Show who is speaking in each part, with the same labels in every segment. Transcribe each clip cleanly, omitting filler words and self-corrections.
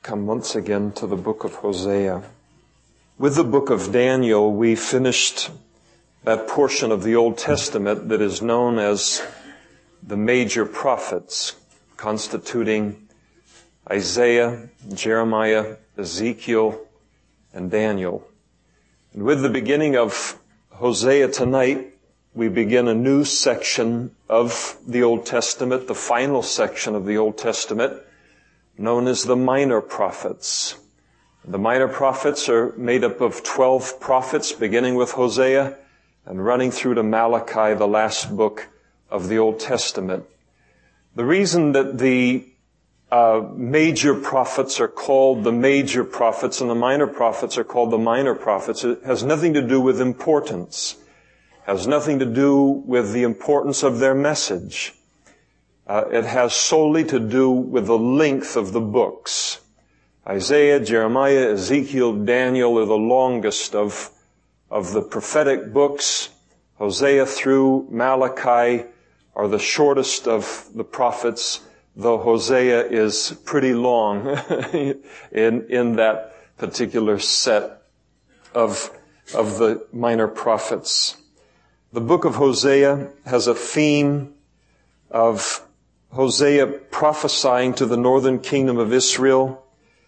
Speaker 1: come once again to the book of Hosea. With the book of Daniel, we finished that portion of the Old Testament that is known as the major prophets, constituting Isaiah, Jeremiah, Ezekiel, and Daniel. And with the beginning of Hosea tonight, we begin a new section of the Old Testament, the final section of the Old Testament, known as the minor prophets. The minor prophets are made up of 12 prophets, beginning with Hosea and running through to Malachi, the last book of the Old Testament. The reason that the major prophets are called the major prophets and the minor prophets are called the minor prophets, it has nothing to do with importance. It has nothing to do with the importance of their message. It has solely to do with the length of the books. Isaiah, Jeremiah, Ezekiel, Daniel are the longest of the prophetic books. Hosea through Malachi are the shortest of the prophets, though Hosea is pretty long in that particular set of the minor prophets. The book of Hosea has a theme of Hosea prophesying to the northern kingdom of Israel.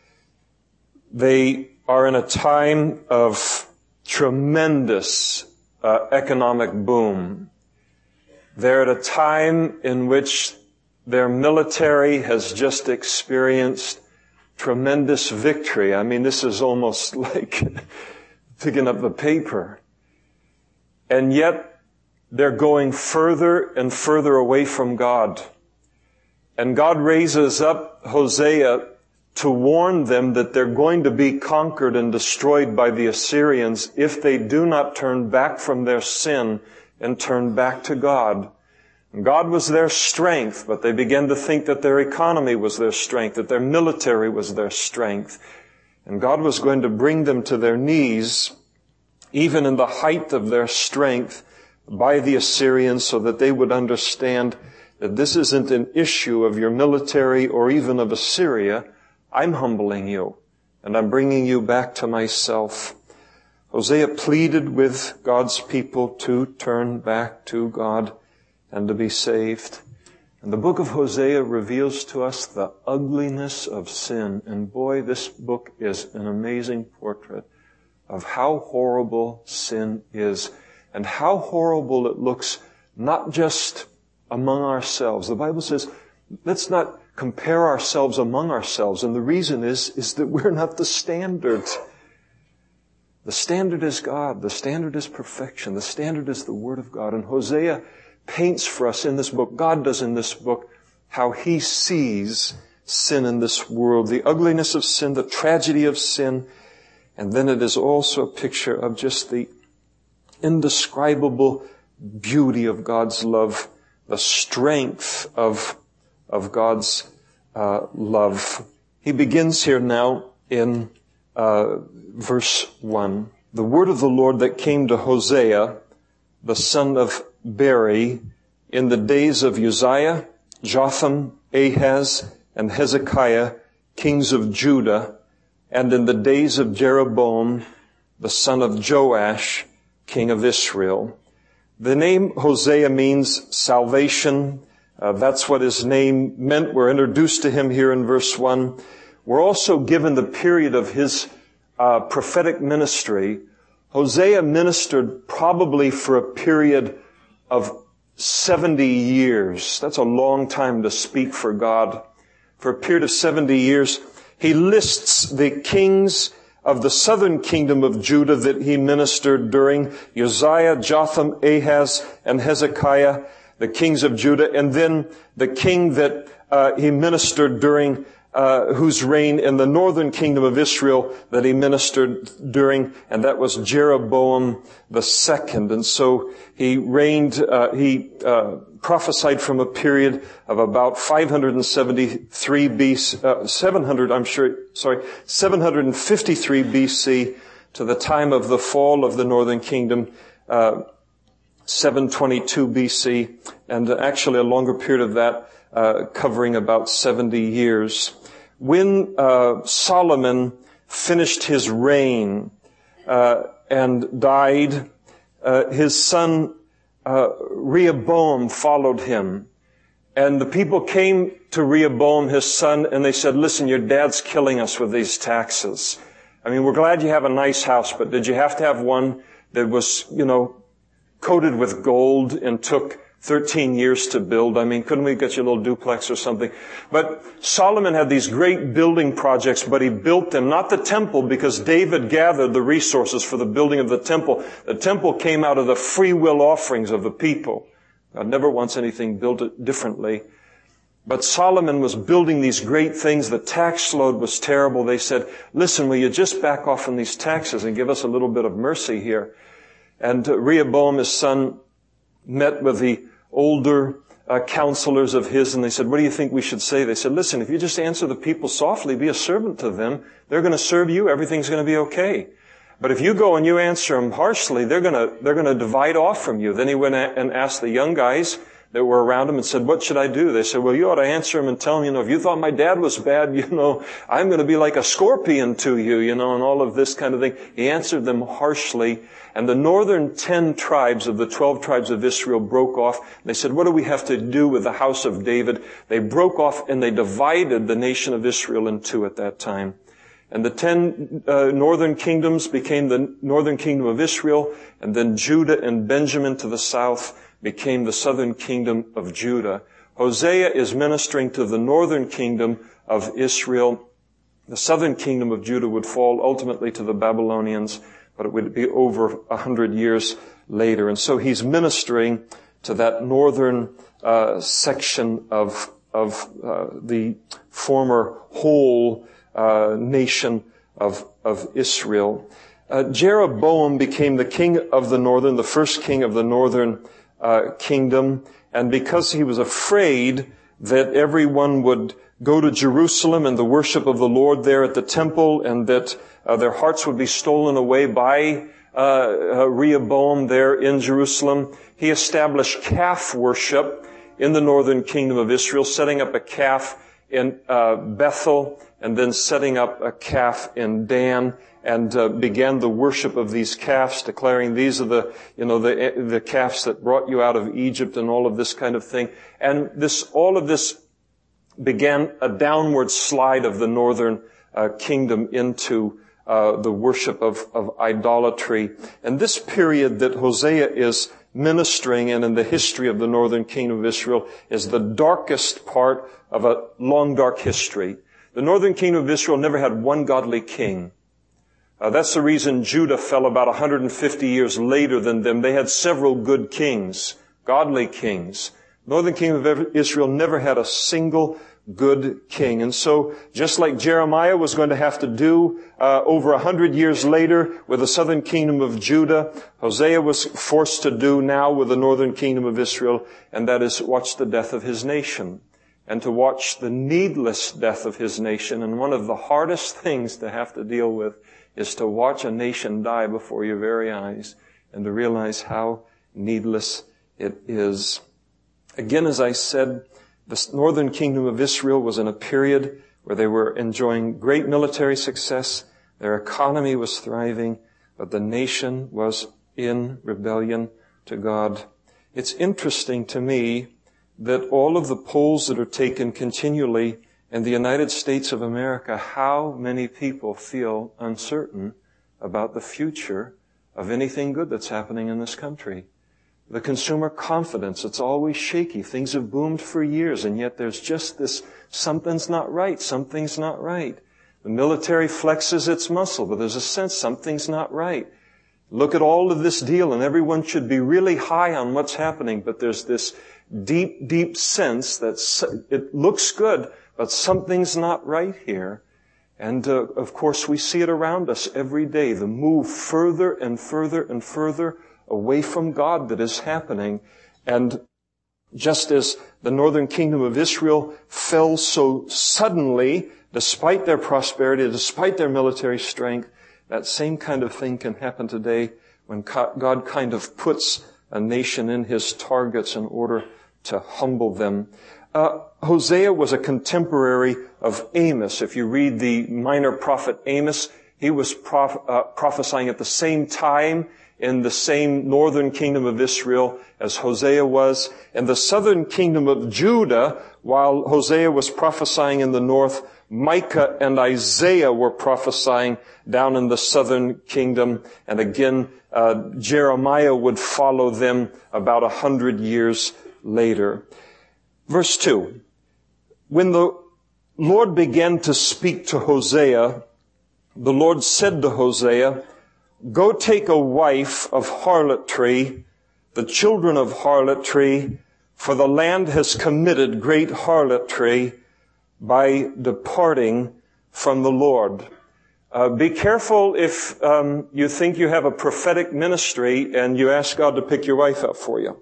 Speaker 1: They are in a time of tremendous economic boom. They're at a time in which their military has just experienced tremendous victory. I mean, this is almost like picking up the paper. And yet, they're going further and further away from God. And God raises up Hosea to warn them that they're going to be conquered and destroyed by the Assyrians if they do not turn back from their sin and turn back to God. And God was their strength, but they began to think that their economy was their strength, that their military was their strength. And God was going to bring them to their knees, even in the height of their strength, by the Assyrians, so that they would understand that this isn't an issue of your military or even of Assyria. I'm humbling you, and I'm bringing you back to myself. Hosea pleaded with God's people to turn back to God and to be saved. And the book of Hosea reveals to us the ugliness of sin. And boy, this book is an amazing portrait of how horrible sin is and how horrible it looks, not just among ourselves. The Bible says, let's not compare ourselves among ourselves. And the reason is that we're not the standard. The standard is God. The standard is perfection. The standard is the Word of God. And Hosea paints for us in this book, God does in this book, how he sees sin in this world, the ugliness of sin, the tragedy of sin. And then it is also a picture of just the indescribable beauty of God's love, the strength of God's love. He begins here now in verse 1. The word of the Lord that came to Hosea, the son of Beri, in the days of Uzziah, Jotham, Ahaz, and Hezekiah, kings of Judah, and in the days of Jeroboam, the son of Joash, king of Israel. The name Hosea means salvation. That's what his name meant. We're introduced to him here in verse 1. We're also given the period of his prophetic ministry. Hosea ministered probably for a period of 70 years. That's a long time to speak for God. For a period of 70 years, he lists the kings of the southern kingdom of Judah that he ministered during: Uzziah, Jotham, Ahaz, and Hezekiah, the kings of Judah, and then the king that he ministered during, whose reign in the northern kingdom of Israel that he ministered during, and that was Jeroboam the second. And so he reigned, he prophesied from a period of about 573 BC, 753 BC to the time of the fall of the northern kingdom, 722 BC, and actually a longer period of that, covering about 70 years. when Solomon finished his reign and died, his son Rehoboam followed him. And the people came to Rehoboam, his son, and they said, listen, your dad's killing us with these taxes. I mean, we're glad you have a nice house, but did you have to have one that was, coated with gold and took 13 years to build? I mean, couldn't we get you a little duplex or something? But Solomon had these great building projects, but he built them, not the temple, because David gathered the resources for the building of the temple. The temple came out of the free will offerings of the people. God never wants anything built differently. But Solomon was building these great things. The tax load was terrible. They said, listen, will you just back off on these taxes and give us a little bit of mercy here? And Rehoboam, his son, met with the older counselors of his, and they said, what do you think we should say? They said, listen, if you just answer the people softly, be a servant to them, they're going to serve you, everything's going to be okay. But if you go and you answer them harshly, they're going to divide off from you. Then he went and asked the young guys that were around him and said, what should I do? They said, well, you ought to answer him and tell him, if you thought my dad was bad, I'm going to be like a scorpion to you, and all of this kind of thing. He answered them harshly. And the northern 10 tribes of the 12 tribes of Israel broke off. They said, what do we have to do with the house of David? They broke off and they divided the nation of Israel in two at that time. And the 10 northern kingdoms became the northern kingdom of Israel, and then Judah and Benjamin to the south became the southern kingdom of Judah. Hosea is ministering to the northern kingdom of Israel. The southern kingdom of Judah would fall ultimately to the Babylonians, but it would be over 100 years later. And so he's ministering to that northern section of the former whole nation of Israel. Jeroboam became the king of the first king of the northern kingdom, and because he was afraid that everyone would go to Jerusalem and the worship of the Lord there at the temple, and that their hearts would be stolen away by Rehoboam there in Jerusalem, he established calf worship in the northern kingdom of Israel, setting up a calf in Bethel, and then setting up a calf in Dan, and began the worship of these calves, declaring these are the calves that brought you out of Egypt, and all of this kind of thing. And all of this began a downward slide of the northern kingdom into the worship of idolatry. And this period that Hosea is ministering in the history of the northern kingdom of Israel is the darkest part of a long, dark history. The northern kingdom of Israel never had one godly king. That's the reason Judah fell about 150 years later than them. They had several good kings, godly kings. Northern kingdom of Israel never had a single good king. And so, just like Jeremiah was going to have to do over 100 years later with the southern kingdom of Judah, Hosea was forced to do now with the northern kingdom of Israel, and that is watch the death of his nation, and to watch the needless death of his nation. And one of the hardest things to have to deal with is to watch a nation die before your very eyes and to realize how needless it is. Again, as I said, the northern kingdom of Israel was in a period where they were enjoying great military success. Their economy was thriving, but the nation was in rebellion to God. It's interesting to me that all of the polls that are taken continually in the United States of America, how many people feel uncertain about the future of anything good that's happening in this country. The consumer confidence, it's always shaky. Things have boomed for years, and yet there's just this, something's not right, something's not right. The military flexes its muscle, but there's a sense something's not right. Look at all of this deal, and everyone should be really high on what's happening, but there's this deep, deep sense that it looks good, but something's not right here. And of course, we see it around us every day, the move further and further and further away from God that is happening. And just as the northern kingdom of Israel fell so suddenly, despite their prosperity, despite their military strength, that same kind of thing can happen today when God kind of puts a nation in his targets in order to humble them. Hosea was a contemporary of Amos. If you read the minor prophet Amos, he was prophesying at the same time in the same northern kingdom of Israel as Hosea was. And the southern kingdom of Judah, while Hosea was prophesying in the north, Micah and Isaiah were prophesying down in the southern kingdom. And again, Jeremiah would follow them about 100 years later. Verse 2. When the Lord began to speak to Hosea, the Lord said to Hosea, "Go take a wife of harlotry, the children of harlotry, for the land has committed great harlotry by departing from the Lord." Be careful if you think you have a prophetic ministry and you ask God to pick your wife up for you.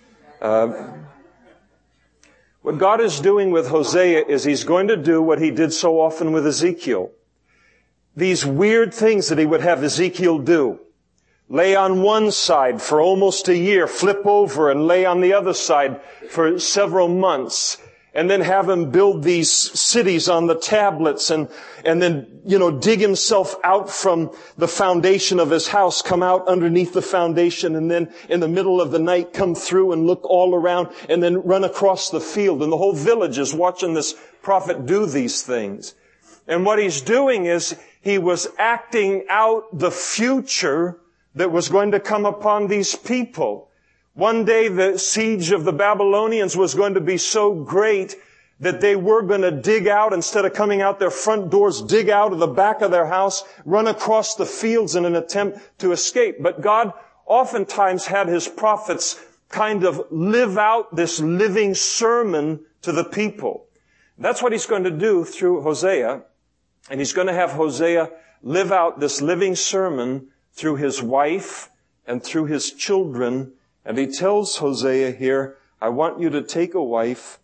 Speaker 1: What God is doing with Hosea is He's going to do what He did so often with Ezekiel. These weird things that He would have Ezekiel do. Lay on one side for almost a year, flip over and lay on the other side for several months, and then have him build these cities on the tablets and then, dig himself out from the foundation of his house, come out underneath the foundation, and then in the middle of the night come through and look all around and then run across the field. And the whole village is watching this prophet do these things. And what he's doing is he was acting out the future that was going to come upon these people. One day the siege of the Babylonians was going to be so great that they were going to dig out, instead of coming out their front doors, dig out of the back of their house, run across the fields in an attempt to escape. But God oftentimes had His prophets kind of live out this living sermon to the people. That's what He's going to do through Hosea. And He's going to have Hosea live out this living sermon through his wife and through his children. And he tells Hosea here, I want you to take a wife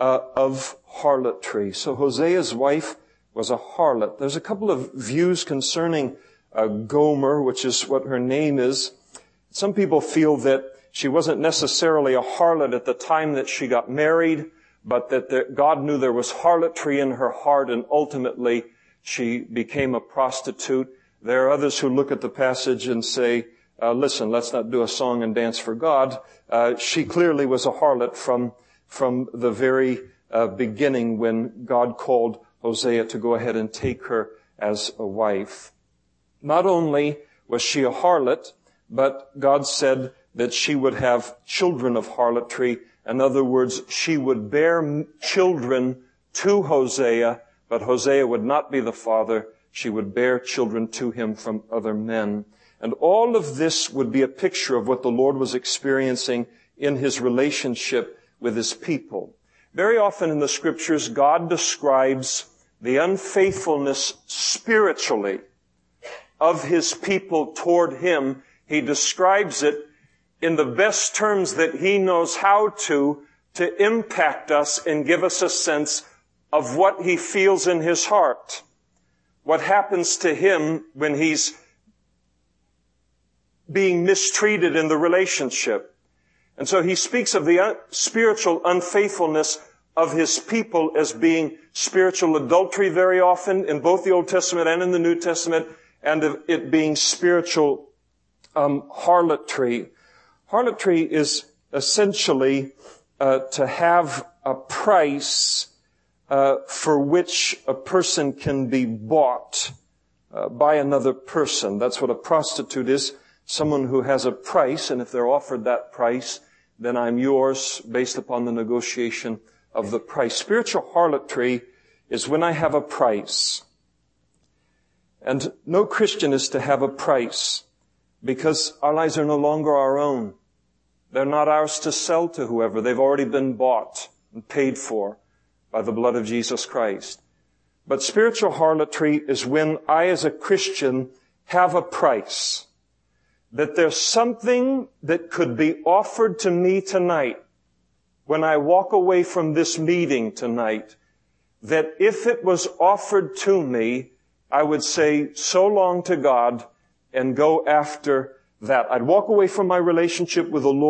Speaker 1: of harlotry. So Hosea's wife was a harlot. There's a couple of views concerning Gomer, which is what her name is. Some people feel that she wasn't necessarily a harlot at the time that she got married, but that God knew there was harlotry in her heart, and ultimately she became a prostitute. There are others who look at the passage and say, listen, let's not do a song and dance for God. She clearly was a harlot from the very beginning when God called Hosea to go ahead and take her as a wife. Not only was she a harlot, but God said that she would have children of harlotry. In other words, she would bear children to Hosea, but Hosea would not be the father. She would bear children to him from other men. And all of this would be a picture of what the Lord was experiencing in His relationship with His people. Very often in the Scriptures, God describes the unfaithfulness spiritually of His people toward Him. He describes it in the best terms that He knows how to impact us and give us a sense of what He feels in His heart. What happens to Him when He's being mistreated in the relationship. And so He speaks of the spiritual unfaithfulness of His people as being spiritual adultery very often in both the Old Testament and in the New Testament, and of it being spiritual harlotry. Harlotry is essentially to have a price for which a person can be bought by another person. That's what a prostitute is. Someone who has a price, and if they're offered that price, then I'm yours based upon the negotiation of the price. Spiritual harlotry is when I have a price. And no Christian is to have a price, because our lives are no longer our own. They're not ours to sell to whoever. They've already been bought and paid for by the blood of Jesus Christ. But spiritual harlotry is when I, as a Christian, have a price. That there's something that could be offered to me tonight when I walk away from this meeting tonight, that if it was offered to me, I would say so long to God and go after that. I'd walk away from my relationship with the Lord,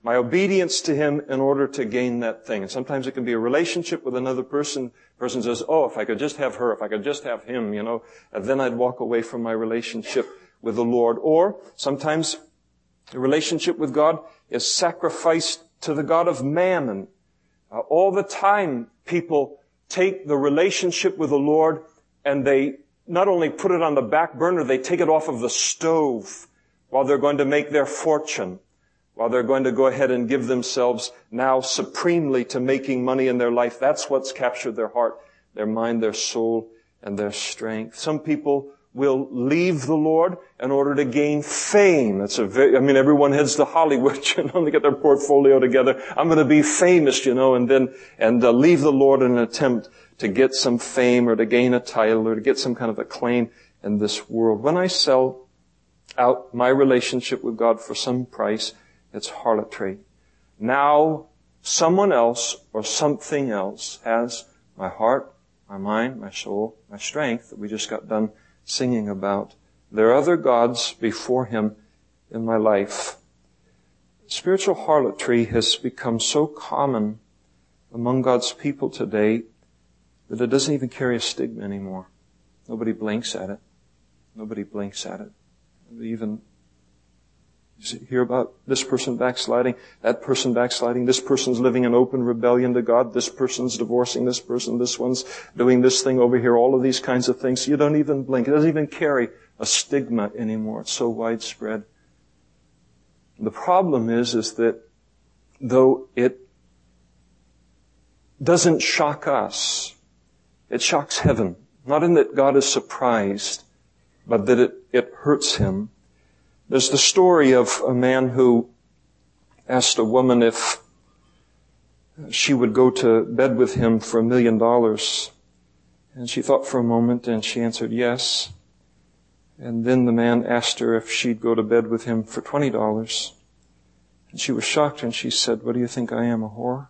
Speaker 1: my obedience to Him in order to gain that thing. And sometimes it can be a relationship with another person. The person says, oh, if I could just have her, if I could just have him, and then I'd walk away from my relationship with the Lord. Or sometimes the relationship with God is sacrificed to the God of mammon. All the time people take the relationship with the Lord and they not only put it on the back burner, they take it off of the stove while they're going to make their fortune, while they're going to go ahead and give themselves now supremely to making money in their life. That's what's captured their heart, their mind, their soul, and their strength. Some people will leave the Lord in order to gain fame. Everyone heads to Hollywood, to get their portfolio together. I'm going to be famous, and leave the Lord in an attempt to get some fame or to gain a title or to get some kind of acclaim in this world. When I sell out my relationship with God for some price, it's harlotry. Now, someone else or something else has my heart, my mind, my soul, my strength that we just got done singing about. There are other gods before Him in my life. Spiritual harlotry has become so common among God's people today that it doesn't even carry a stigma anymore. Nobody blinks at it. Nobody blinks at it. Even you hear about this person backsliding, that person backsliding, this person's living in open rebellion to God, this person's divorcing this person, this one's doing this thing over here, all of these kinds of things. You don't even blink. It doesn't even carry a stigma anymore. It's so widespread. The problem is that though it doesn't shock us, it shocks heaven. Not in that God is surprised, but that it hurts Him. There's the story of a man who asked a woman if she would go to bed with him for $1 million. And she thought for a moment and she answered yes. And then the man asked her if she'd go to bed with him for $20. And she was shocked and she said, what do you think I am, a whore?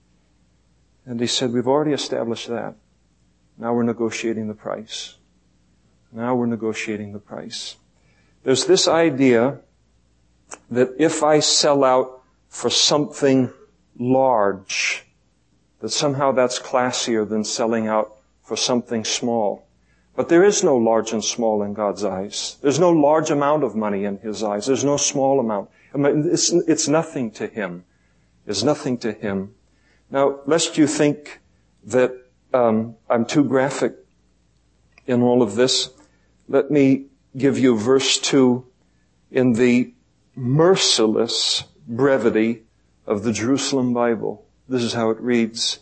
Speaker 1: And he said, we've already established that. Now we're negotiating the price. Now we're negotiating the price. There's this idea that if I sell out for something large, that somehow that's classier than selling out for something small. But there is no large and small in God's eyes. There's no large amount of money in His eyes. There's no small amount. It's nothing to Him. It's nothing to Him. Now, lest you think that I'm too graphic in all of this, let me give you verse 2 in the merciless brevity of the Jerusalem Bible. This is how it reads.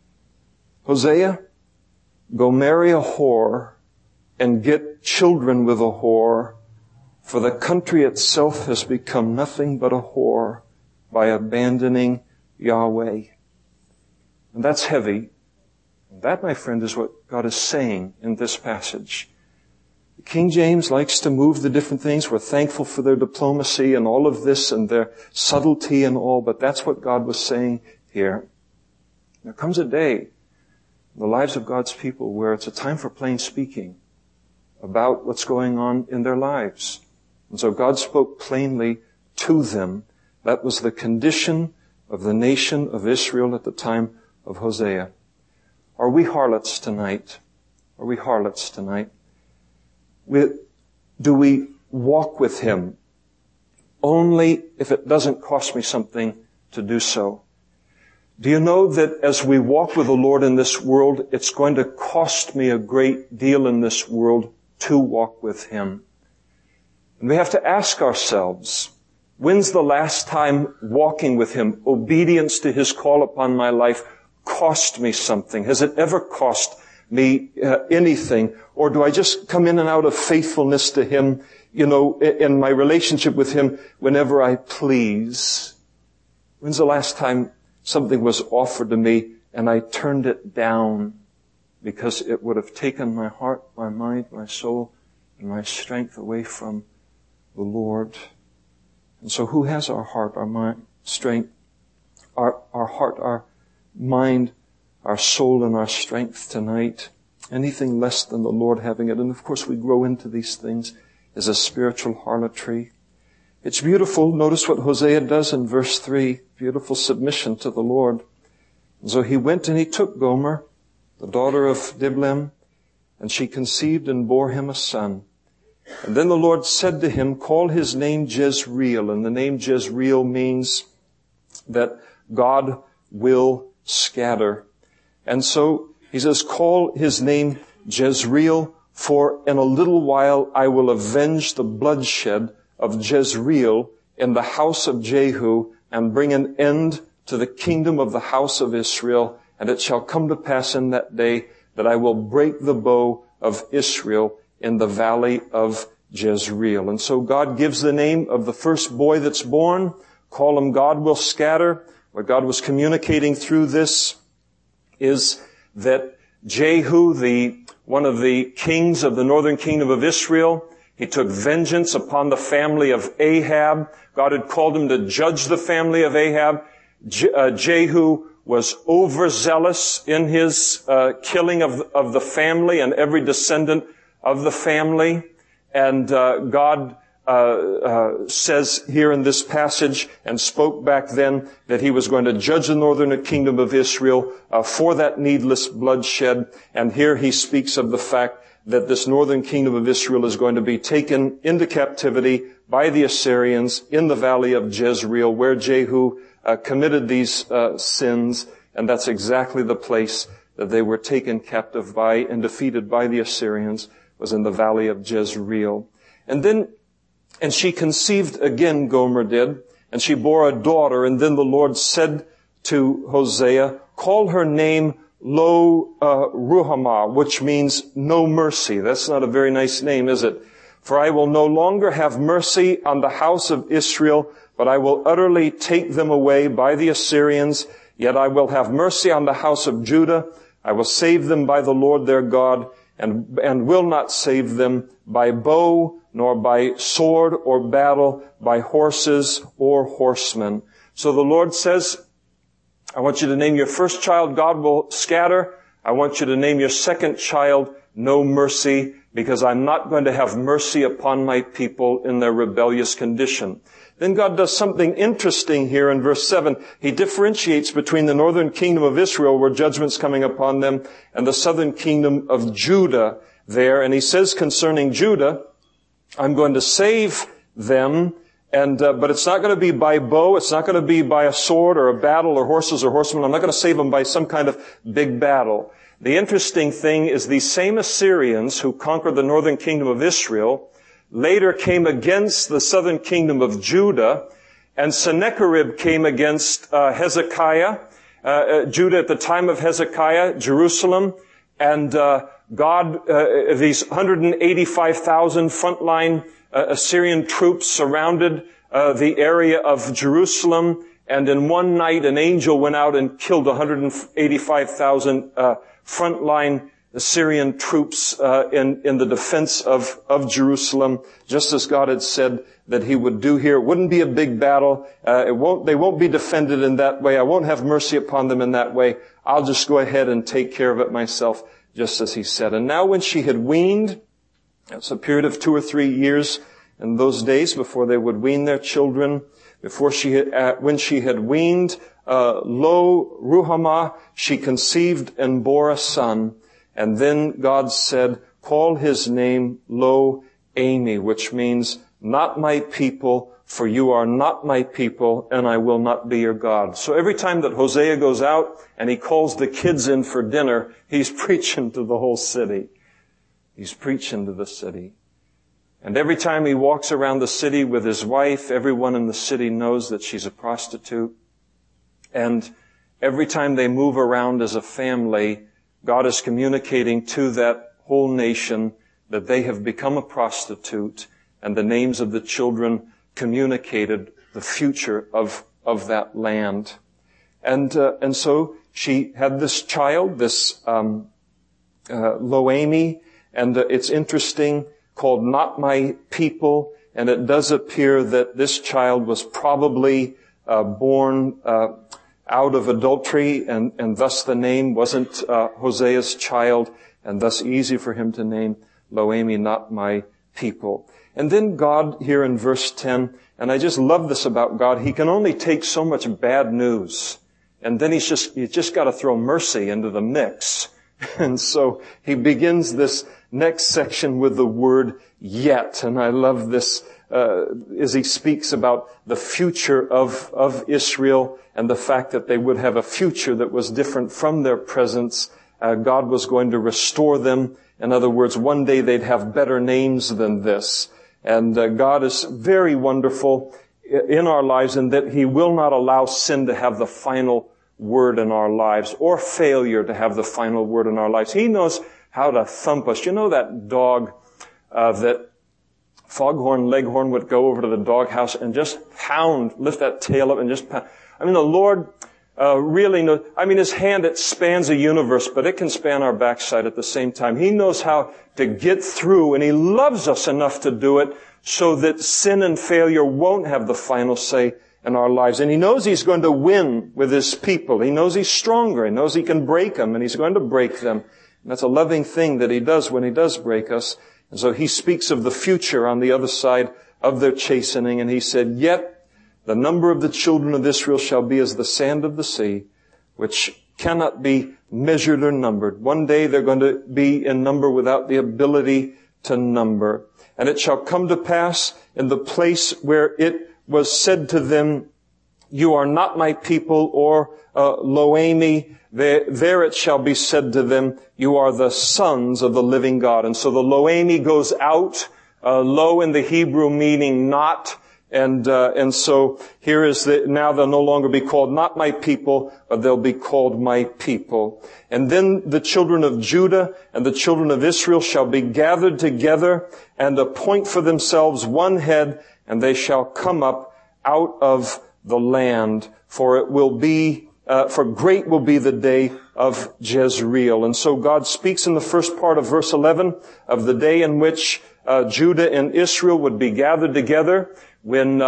Speaker 1: Hosea, go marry a whore and get children with a whore, for the country itself has become nothing but a whore by abandoning Yahweh. And that's heavy. And that, my friend, is what God is saying in this passage. King James likes to move the different things. We're thankful for their diplomacy and all of this and their subtlety and all, but that's what God was saying here. There comes a day in the lives of God's people where it's a time for plain speaking about what's going on in their lives. And so God spoke plainly to them. That was the condition of the nation of Israel at the time of Hosea. Are we harlots tonight? Are we harlots tonight? Do we walk with Him only if it doesn't cost me something to do so? Do you know that as we walk with the Lord in this world, it's going to cost me a great deal in this world to walk with Him? And we have to ask ourselves, when's the last time walking with Him, obedience to His call upon my life, cost me something? Has it ever cost me anything? Or do I just come in and out of faithfulness to Him, in my relationship with Him whenever I please? When's the last time something was offered to me and I turned it down because it would have taken my heart, my mind, my soul, and my strength away from the Lord? And so who has our heart, our mind, strength, our heart, our mind, our soul, and our strength tonight? Anything less than the Lord having it. And of course we grow into these things as a spiritual harlotry.
Speaker 2: It's beautiful. Notice what Hosea does in verse 3. Beautiful submission to the Lord. And so he went and he took Gomer, the daughter of Diblaim, and she conceived and bore him a son. And then the Lord said to him, call his name Jezreel. And the name Jezreel means that God will scatter. And so he says, call his name Jezreel, for in a little while I will avenge the bloodshed of Jezreel in the house of Jehu and bring an end to the kingdom of the house of Israel. And it shall come to pass in that day that I will break the bow of Israel in the valley of Jezreel. And so God gives the name of the first boy that's born. Call him God will scatter. What God was communicating through this is that Jehu, one of the kings of the northern kingdom of Israel, he took vengeance upon the family of Ahab. God had called him to judge the family of Ahab. Jehu was overzealous in his killing of the family and every descendant of the family. And God says here in this passage, and spoke back then, that he was going to judge the northern kingdom of Israel for that needless bloodshed. And here he speaks of the fact that this northern kingdom of Israel is going to be taken into captivity by the Assyrians in the valley of Jezreel, where Jehu committed these sins. And that's exactly the place that they were taken captive by and defeated by the Assyrians, was in the valley of Jezreel. And she conceived again, Gomer did, and she bore a daughter. And then the Lord said to Hosea, call her name Lo Ruhamah, which means no mercy. That's not a very nice name, is it? For I will no longer have mercy on the house of Israel, but I will utterly take them away by the Assyrians. Yet I will have mercy on the house of Judah. I will save them by the Lord their God, and will not save them by bow, nor by sword or battle, by horses or horsemen. So the Lord says, I want you to name your first child, God will scatter. I want you to name your second child, no mercy, because I'm not going to have mercy upon my people in their rebellious condition. Then God does something interesting here in verse 7. He differentiates between the northern kingdom of Israel, where judgment's coming upon them, and the southern kingdom of Judah there. And he says concerning Judah, I'm going to save them, but it's not going to be by bow, it's not going to be by a sword or a battle or horses or horsemen. I'm not going to save them by some kind of big battle. The interesting thing is these same Assyrians who conquered the northern kingdom of Israel later came against the southern kingdom of Judah, and Sennacherib came against Hezekiah, Judah at the time of Hezekiah, Jerusalem, and these 185,000 frontline Assyrian troops surrounded the area of Jerusalem, and in one night an angel went out and killed 185,000 frontline Assyrian troops in the defense of Jerusalem, just as God had said that he would do here. It wouldn't be a big battle. They won't be defended in that way. I won't have mercy upon them in that way. I'll just go ahead and take care of it myself, just as he said. And now when she had weaned, it's a period of 2 or 3 years in those days before they would wean their children. When she had weaned, Lo Ruhamah, she conceived and bore a son. And then God said, call his name Lo Ami, which means not my people, for you are not my people, and I will not be your God. So every time that Hosea goes out and he calls the kids in for dinner, he's preaching to the whole city. He's preaching to the city. And every time he walks around the city with his wife, everyone in the city knows that she's a prostitute. And every time they move around as a family, God is communicating to that whole nation that they have become a prostitute, and the names of the children communicated the future of that land. And so she had this child, this Lo Ami, and it's interesting, called Not My People, and it does appear that this child was probably born out of adultery, and thus the name wasn't Hosea's child, and thus easy for him to name Lo Ami, Not My people. And then God here in verse 10, and I just love this about God, He can only take so much bad news. And then He's just got to throw mercy into the mix. And so He begins this next section with the word yet. And I love this, as He speaks about the future of Israel and the fact that they would have a future that was different from their presence. God was going to restore them. In other words, one day they'd have better names than this. And God is very wonderful in our lives in that He will not allow sin to have the final word in our lives or failure to have the final word in our lives. He knows how to thump us. You know that dog that Foghorn Leghorn would go over to the doghouse and just pound, lift that tail up and just pound. I mean, the Lord really knows. I mean, His hand, it spans a universe, but it can span our backside at the same time. He knows how to get through, and He loves us enough to do it so that sin and failure won't have the final say in our lives. And He knows He's going to win with His people. He knows He's stronger. He knows He can break them, and He's going to break them. And that's a loving thing that He does when He does break us. And so He speaks of the future on the other side of their chastening, and He said, "Yet the number of the children of Israel shall be as the sand of the sea, which cannot be measured or numbered." One day they're going to be in number without the ability to number. "And it shall come to pass in the place where it was said to them, you are not my people," or Loami, there it shall be said to them, "You are the sons of the living God." And so the Loami goes out, lo in the Hebrew meaning not. And so here is now they'll no longer be called not my people, but they'll be called my people. "And then the children of Judah and the children of Israel shall be gathered together and appoint for themselves one head, and they shall come up out of the land, for it will be, for great will be the day of Jezreel." And so God speaks in the first part of verse 11 of the day in which Judah and Israel would be gathered together when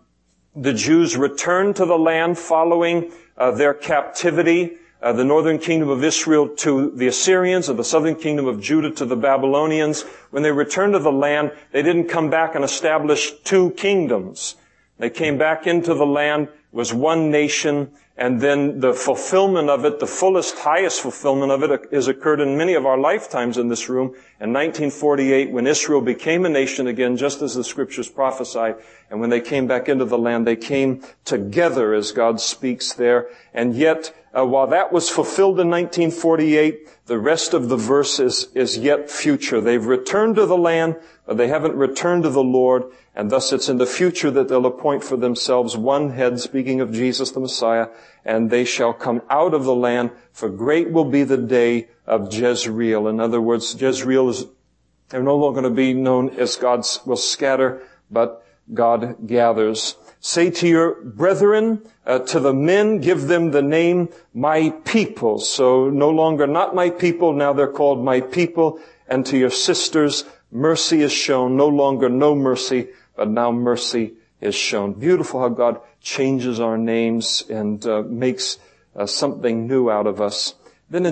Speaker 2: the Jews returned to the land following their captivity, the northern kingdom of Israel to the Assyrians, and the southern kingdom of Judah to the Babylonians. When they returned to the land, they didn't come back and establish two kingdoms. They came back into the land, was one nation, and then the fulfillment of it, the fullest, highest fulfillment of it, has occurred in many of our lifetimes in this room in 1948 when Israel became a nation again, just as the Scriptures prophesied. And when they came back into the land, they came together as God speaks there. And yet, while that was fulfilled in 1948, the rest of the verse is yet future. They've returned to the land, but they haven't returned to the Lord. And thus it's in the future that they'll appoint for themselves one head, speaking of Jesus the Messiah, and they shall come out of the land, for great will be the day of Jezreel. In other words, Jezreel they're no longer going to be known as God will scatter, but God gathers. "Say to your brethren, to the men, give them the name my people." So no longer not my people, now they're called my people. "And to your sisters, mercy is shown." No longer no mercy, but now mercy is shown. Beautiful how God changes our names and makes something new out of us. Then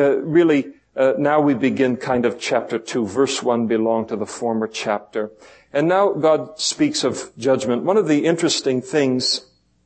Speaker 2: now we begin kind of chapter 2. Verse 1 belonged to the former chapter. And now God speaks of judgment. One of the interesting things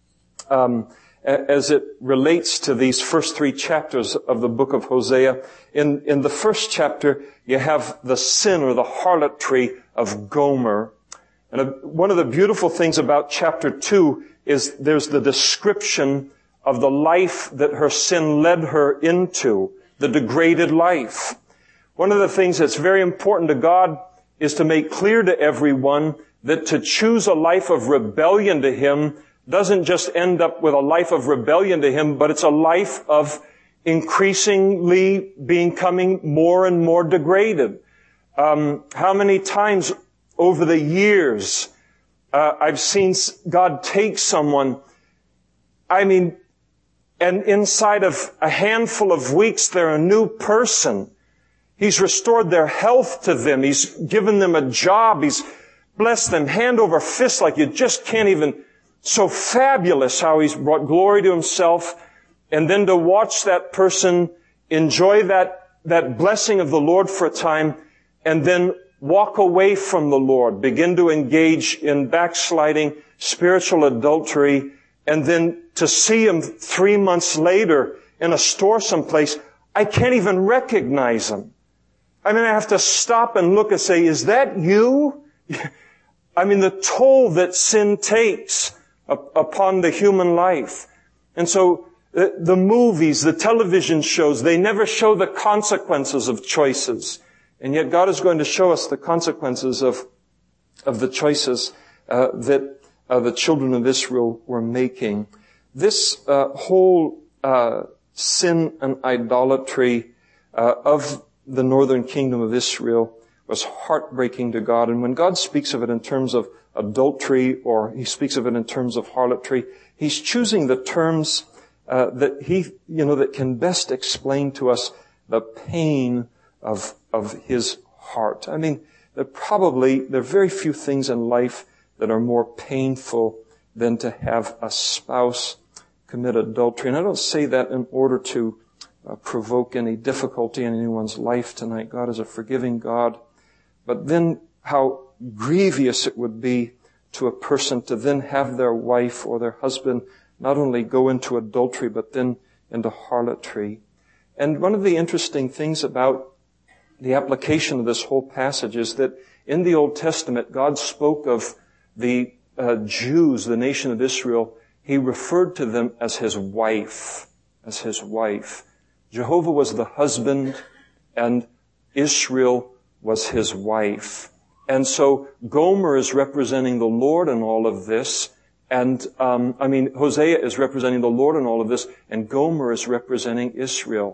Speaker 2: as it relates to these first 3 chapters of the book of Hosea, in the first chapter you have the sin or the harlotry of Gomer. And one of the beautiful things about chapter 2 is there's the description of the life that her sin led her into, the degraded life. One of the things that's very important to God is to make clear to everyone that to choose a life of rebellion to Him doesn't just end up with a life of rebellion to Him, but it's a life of increasingly becoming more and more degraded. How many times over the years I've seen God take someone, and inside of a handful of weeks they're a new person. He's restored their health to them. He's given them a job. He's blessed them hand over fist like you just can't even. So fabulous how He's brought glory to Himself. And then to watch that person enjoy that blessing of the Lord for a time, and then
Speaker 1: walk away from the Lord, begin to engage in backsliding, spiritual adultery, and then to see him 3 months later in a store someplace, I can't even recognize him. I mean, I have to stop and look and say, is that you? I mean, the toll that sin takes upon the human life. And so the movies, the television shows, they never show the consequences of choices. And yet God is going to show us the consequences of the choices that the children of Israel were making. This whole sin and idolatry of the northern kingdom of Israel was heartbreaking to God. And when God speaks of it in terms of adultery, or he speaks of it in terms of harlotry, he's choosing the terms that can best explain to us the pain of his heart. I mean, there are very few things in life that are more painful than to have a spouse commit adultery. And I don't say that in order to provoke any difficulty in anyone's life tonight. God is a forgiving God. But then how grievous it would be to a person to then have their wife or their husband not only go into adultery, but then into harlotry. And one of the interesting things about the application of this whole passage is that in the Old Testament, God spoke of the Jews, the nation of Israel. He referred to them as his wife, Jehovah was the husband, and Israel was his wife. And so Gomer is representing the Lord in all of this. And, Hosea is representing the Lord in all of this, and Gomer is representing Israel.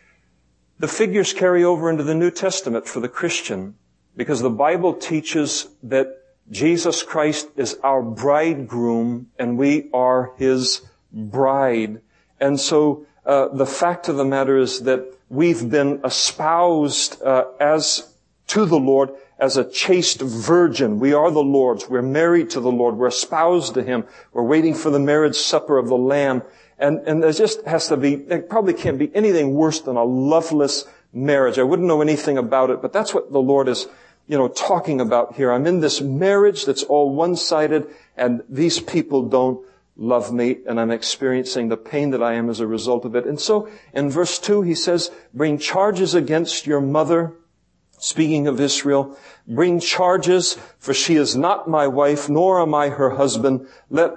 Speaker 1: The figures carry over into the New Testament for the Christian, because the Bible teaches that Jesus Christ is our bridegroom, and we are his bride. And so, the fact of the matter is that we've been espoused, as to the Lord as a chaste virgin. We are the Lord's. We're married to the Lord. We're espoused to him. We're waiting for the marriage supper of the Lamb. And there probably can't be anything worse than a loveless marriage. I wouldn't know anything about it, but that's what the Lord is, talking about here. I'm in this marriage that's all one-sided, and these people don't love me, and I'm experiencing the pain that I am as a result of it. And so, in verse 2, he says, bring charges against your mother. Speaking of Israel, bring charges, for she is not my wife, nor am I her husband. Let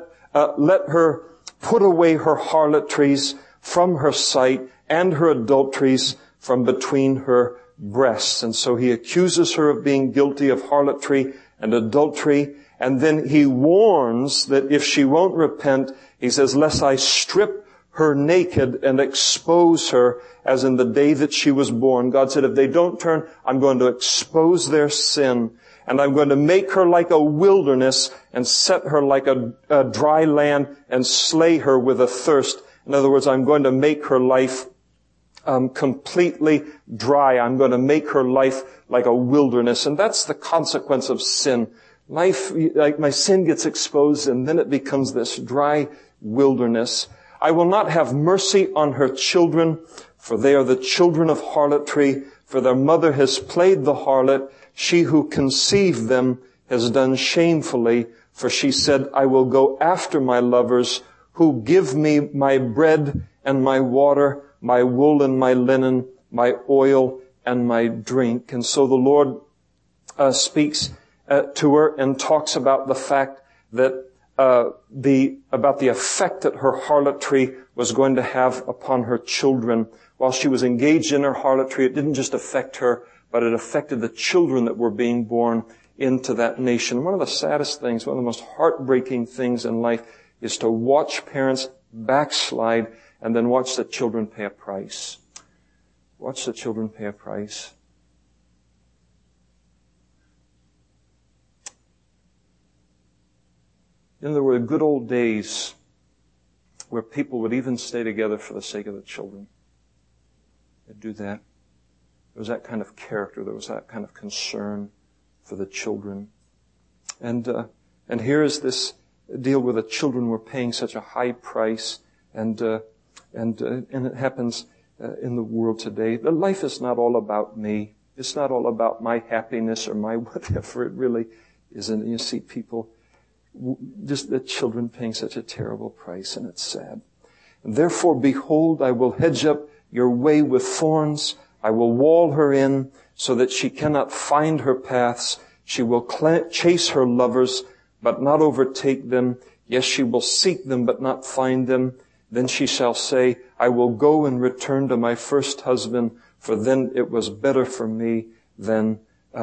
Speaker 1: her put away her harlotries from her sight, and her adulteries from between her breasts. And so he accuses her of being guilty of harlotry and adultery. And then he warns that if she won't repent, he says, lest I strip her naked and expose her as in the day that she was born. God said, if they don't turn, I'm going to expose their sin, and I'm going to make her like a wilderness and set her like a dry land and slay her with a thirst. In other words, I'm going to make her life completely dry. I'm going to make her life like a wilderness. And that's the consequence of sin. Life, like my sin gets exposed, and then it becomes this dry wilderness. I will not have mercy on her children, for they are the children of harlotry, for their mother has played the harlot. She who conceived them has done shamefully, for she said, I will go after my lovers, who give me my bread and my water, my wool and my linen, my oil and my drink. And so the Lord speaks to her and talks about the fact that about the effect that her harlotry was going to have upon her children. While she was engaged in her harlotry, it didn't just affect her, but it affected the children that were being born into that nation. One of the saddest things, one of the most heartbreaking things in life is to watch parents backslide and then watch the children pay a price. Watch the children pay a price. There were good old days where people would even stay together for the sake of the children. They'd do that. There was that kind of character. There was that kind of concern for the children. And here is this deal where the children were paying such a high price, and it happens in the world today. But life is not all about me.
Speaker 2: It's not all about my happiness or my whatever. It really isn't. You see people, just the children paying such a terrible price, and it's sad. Therefore, behold, I will hedge up your way with thorns. I will wall her in so that she cannot find her paths. She will chase her lovers, but not overtake them. Yes, she will seek them, but not find them. Then she shall say, I will go and return to my first husband, for then it was better for me than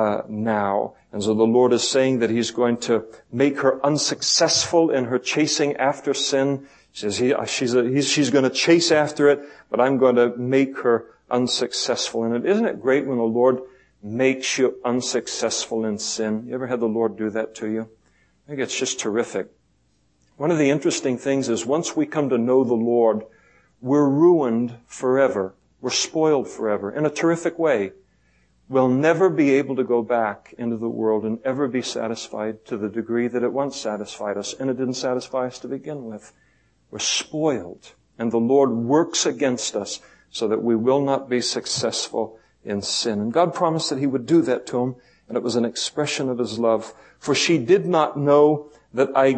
Speaker 2: now. And so the Lord is saying that He's going to make her unsuccessful in her chasing after sin. He says she's going to chase after it, but I'm going to make her unsuccessful in it. Isn't it great when the Lord makes you unsuccessful in sin? You ever had the Lord do that to you? I think it's just terrific. One of the interesting things is once we come to know the Lord, we're ruined forever. We're spoiled forever in a terrific way. We'll never be able to go back into the world and ever be satisfied to the degree that it once satisfied us, and it didn't satisfy us to begin with. We're spoiled, and the Lord works against us so that we will not be successful in sin. And God promised that He would do that to him, and it was an expression of His love. For she did not know that I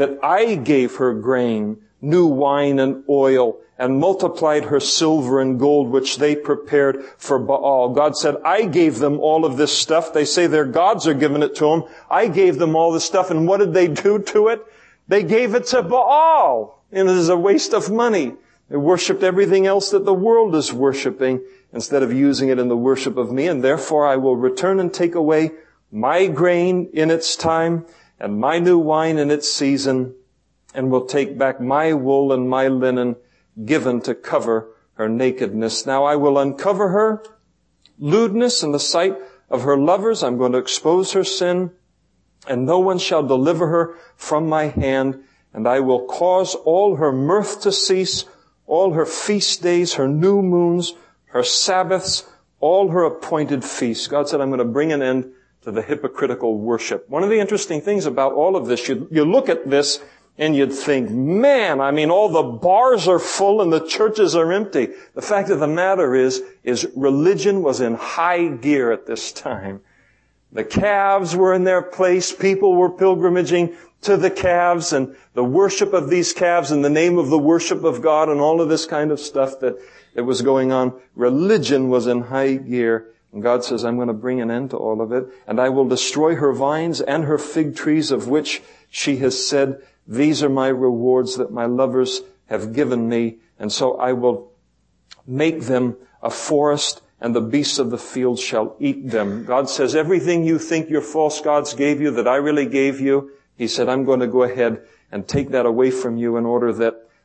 Speaker 2: gave her grain, new wine and oil, and multiplied her silver and gold, which they prepared for Baal. God said, I gave them all of this stuff. They say their gods are giving it to them. I gave them all this stuff, and what did they do to it? They gave it to Baal, and it is a waste of money. They worshipped everything else that the world is worshiping instead of using it in the worship of me, and therefore I will return and take away my grain in its time and my new wine in its season, and will take back my wool and my linen given to cover her nakedness. Now I will uncover her lewdness in the sight of her lovers. I'm going to expose her sin, and no one shall deliver her from my hand. And I will cause all her mirth to cease, all her feast days, her new moons, her Sabbaths, all her appointed feasts. God said, I'm going to bring an end to the hypocritical worship. One of the interesting things about all of this, you look at this and you'd think, man, all the bars are full and the churches are empty. The fact of the matter is religion was in high gear at this time. The calves were in their place. People were pilgrimaging to the calves and the worship of these calves in the name of the worship of God and all of this kind of stuff that was going on. Religion was in high gear. And God says, I'm going to bring an end to all of it. And I will destroy her vines and her fig trees, of which she has said, these are my rewards that my lovers have given me. And so I will make them a forest, and the beasts of the field shall eat them. God says, everything you think your false gods gave you that I really gave you, He said, I'm going to go ahead and take that away from you in order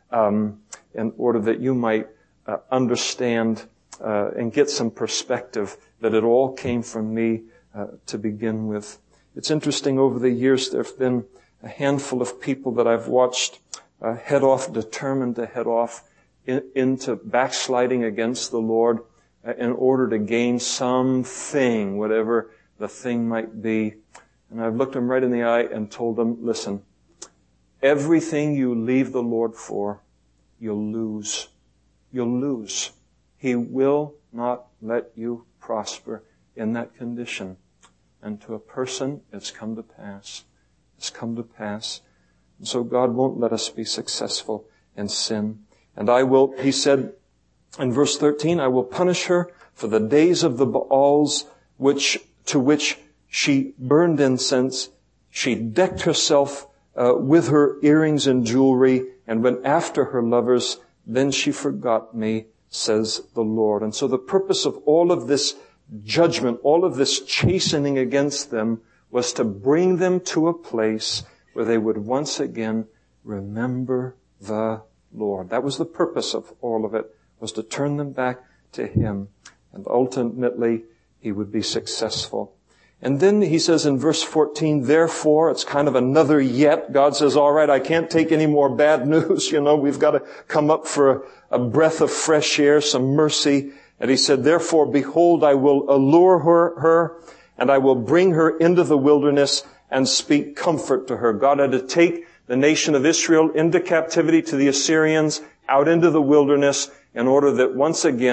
Speaker 2: that you might understand and get some perspective that it all came from me to begin with. It's interesting, over the years there have been a handful of people that I've watched determined to head off into backsliding against the Lord in order to gain something, whatever the thing might be. And I've looked them right in the eye and told them, listen, everything you leave the Lord for, you'll lose. You'll lose. He will not let you prosper in that condition. And to a person, it's come to pass. It's come to pass. And so God won't let us be successful in sin. And He said in verse 13, I will punish her for the days of the Baals to which she burned incense. She decked herself with her earrings and jewelry and went after her lovers. Then she forgot me, says the Lord. And so the purpose of all of this judgment, all of this chastening against them, was to bring them to a place where they would once again remember the Lord. That was the purpose of all of it, was to turn them back to Him. And ultimately, He would be successful. And then He says in verse 14, therefore, it's kind of another yet. God says, all right, I can't take any more bad news. We've got to come up for a breath of fresh air, some mercy. And He said, therefore, behold, I will allure her, and I will bring her into the wilderness and speak comfort to her. God had to take the nation of Israel into captivity to the Assyrians, out into the wilderness, in order that once again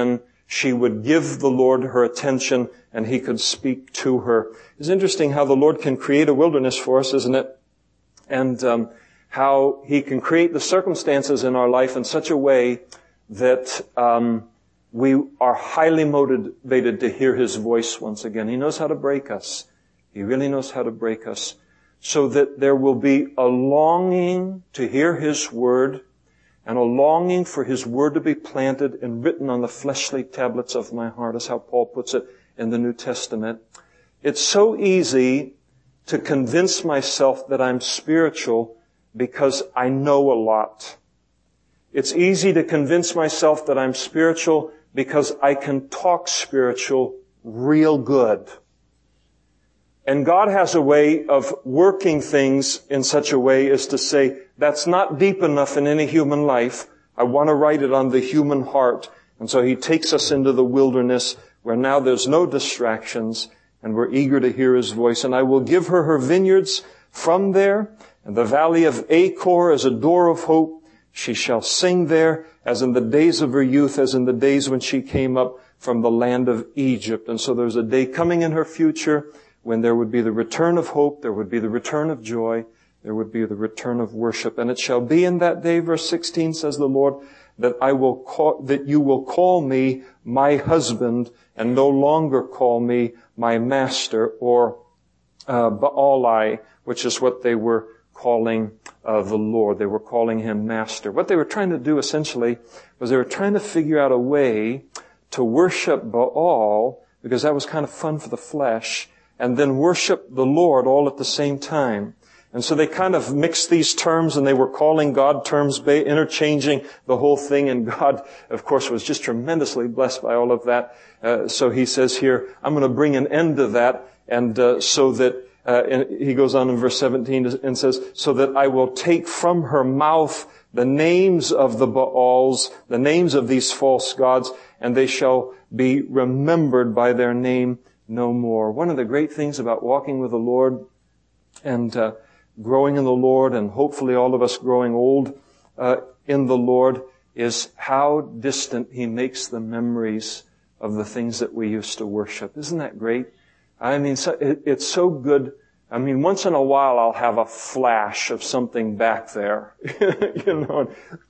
Speaker 2: she would give the Lord her attention and He could speak to her. It's interesting how the Lord can create a wilderness for us, isn't it? And how He can create the circumstances in our life in such a way that we are highly motivated to hear His voice once again. He knows how to break us. He really knows how to break us, so that there will be a longing to hear His Word and a longing for His Word to be planted and written on the fleshly tablets of my heart, is how Paul puts it in the New Testament. It's so easy to convince myself that I'm spiritual because I know a lot. It's easy to convince myself that I'm spiritual because I can talk spiritual real good. And God has a way of working things in such a way as to say, that's not deep enough in any human life. I want to write it on the human heart. And so He takes us into the wilderness where now there's no distractions and we're eager to hear His voice. And I will give her her vineyards from there, and the valley of Achor as a door of hope. She shall sing there as in the days of her youth, as in the days when she came up from the land of Egypt. And so there's a day coming in her future when there would be the return of hope, there would be the return of joy, there would be the return of worship. And it shall be in that day, verse 16 says the Lord, that you will call me my husband and no longer call me my master, or Baali, which is what they were calling the Lord. They were calling Him master. What they were trying to do essentially was they were trying to figure out a way to worship Baal, because that was kind of fun for the flesh, and then worship the Lord all at the same time. And so they kind of mixed these terms, and they were calling God terms, interchanging the whole thing. And God, of course, was just tremendously blessed by all of that. So He says here, I'm going to bring an end to that. And so that, and He goes on in verse 17 and says, so that I will take from her mouth the names of the Baals, the names of these false gods, and they shall be remembered by their name no more. One of the great things about walking with the Lord and growing in the Lord, and hopefully all of us growing old in the Lord, is how distant He makes the memories of the things that we used to worship. Isn't that great? I mean, it's so good. I mean, once in a while I'll have a flash of something back there, and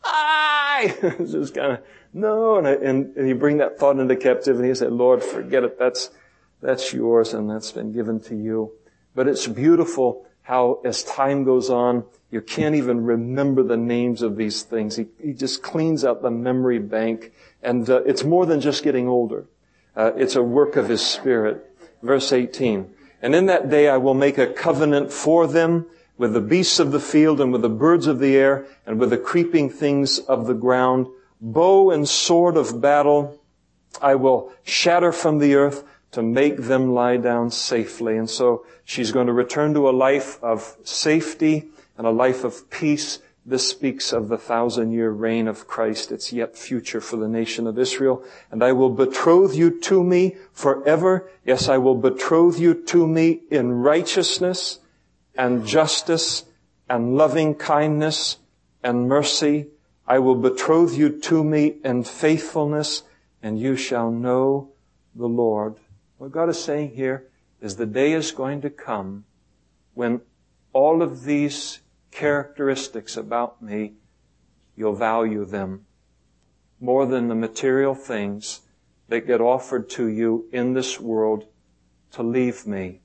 Speaker 2: it's just kind of, no, and you bring that thought into captivity and say, Lord, forget it, that's yours and that's been given to you. But it's beautiful how as time goes on, you can't even remember the names of these things. He just cleans out the memory bank, and it's more than just getting older. It's a work of His Spirit. Verse 18, and in that day I will make a covenant for them with the beasts of the field and with the birds of the air and with the creeping things of the ground. Bow and sword of battle I will shatter from the earth to make them lie down safely. And so she's going to return to a life of safety and a life of peace. This speaks of the 1,000-year reign of Christ. It's yet future for the nation of Israel. And I will betroth you to me forever. Yes, I will betroth you to me in righteousness and justice and loving kindness and mercy. I will betroth you to me in faithfulness, and you shall know the Lord. What God is saying here is the day is going to come when all of these characteristics about me, you'll value them more than the material things that get offered to you in this world to leave me.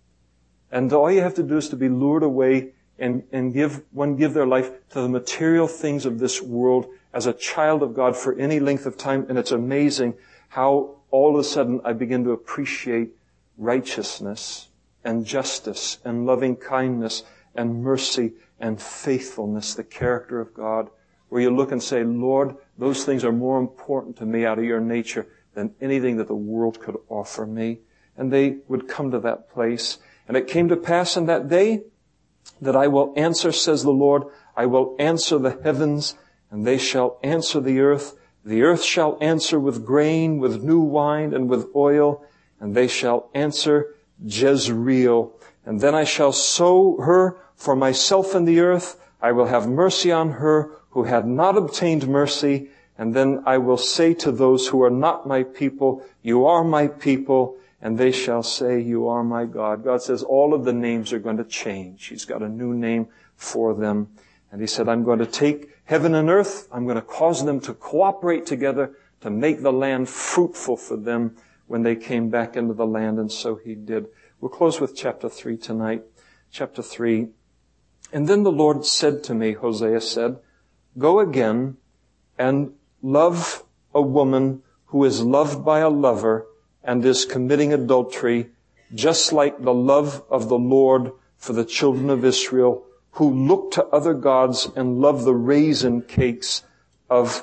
Speaker 2: And all you have to do is to be lured away and give their life to the material things of this world as a child of God for any length of time. And it's amazing how all of a sudden I begin to appreciate righteousness and justice and loving kindness and mercy and faithfulness, the character of God, where you look and say, Lord, those things are more important to me out of your nature than anything that the world could offer me. And they would come to that place. And it came to pass in that day that I will answer, says the Lord, I will answer the heavens, and they shall answer the earth. The earth shall answer with grain, with new wine, and with oil, and they shall answer Jezreel. And then I shall sow her for myself in the earth. I will have mercy on her who had not obtained mercy, And then I will say to those who are not my people, you are my people, and they shall say, you are my God. God says all of the names are going to change. He's got a new name for them. And he said, I'm going to take heaven and earth, I'm going to cause them to cooperate together to make the land fruitful for them when they came back into the land. And so he did. We'll close with chapter 3 tonight. Chapter 3. And then the Lord said to me, Hosea said, go again and love a woman who is loved by a lover and is committing adultery, just like the love of the Lord for the children of Israel, who look to other gods and love the raisin cakes of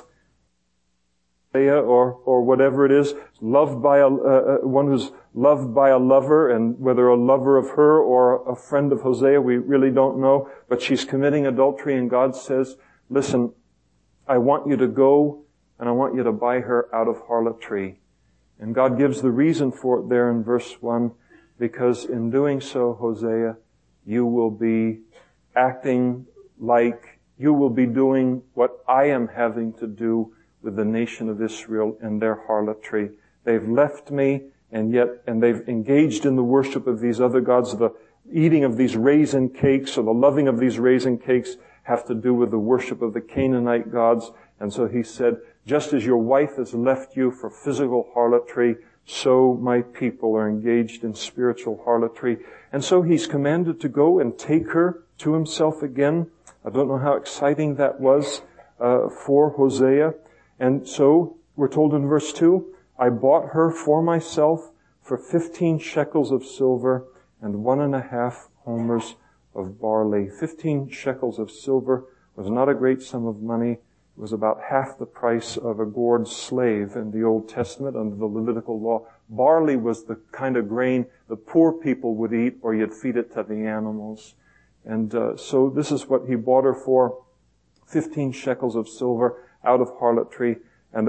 Speaker 2: or whatever it is, loved by one who's loved by a lover, and whether a lover of her or a friend of Hosea, we really don't know, but she's committing adultery, and God says, listen, I want you to go and I want you to buy her out of harlotry. And God gives the reason for it there in verse 1, because in doing so, Hosea, you will be acting like you will be doing what I am having to do with the nation of Israel and their harlotry. They've left me, and they've engaged in the worship of these other gods. The eating of these raisin cakes or the loving of these raisin cakes have to do with the worship of the Canaanite gods. And so he said, just as your wife has left you for physical harlotry, so my people are engaged in spiritual harlotry. And so he's commanded to go and take her to himself again. I don't know how exciting that was for Hosea. And so we're told in verse 2, I bought her for myself for 15 shekels of silver and 1.5 homers of barley. 15 shekels of silver was not a great sum of money. It was about half the price of a gored slave in the Old Testament under the Levitical law. Barley was the kind of grain the poor people would eat, or you'd feed it to the animals. And so this is what he bought her for, 15 shekels of silver out of harlotry, and